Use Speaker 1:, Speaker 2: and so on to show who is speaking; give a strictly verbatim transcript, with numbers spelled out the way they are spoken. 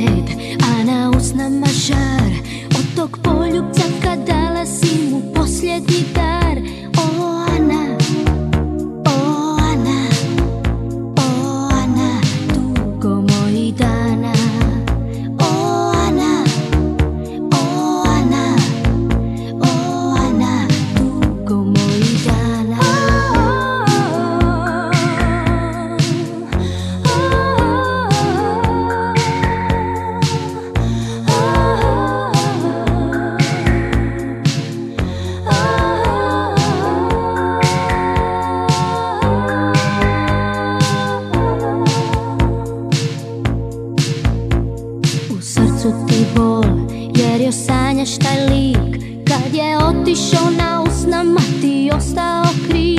Speaker 1: med, a na usnama žar. Od tog poljubca kad dala si mu posljednji dar. O Ana, o Ana, o Ana, dugo mojih dana. O Ana, o Ana, o Ana, dugo mojih dana. U srcu ti bol, jer još sanjaš taj lik. Kad je otišao na usnama ti ostao kriv.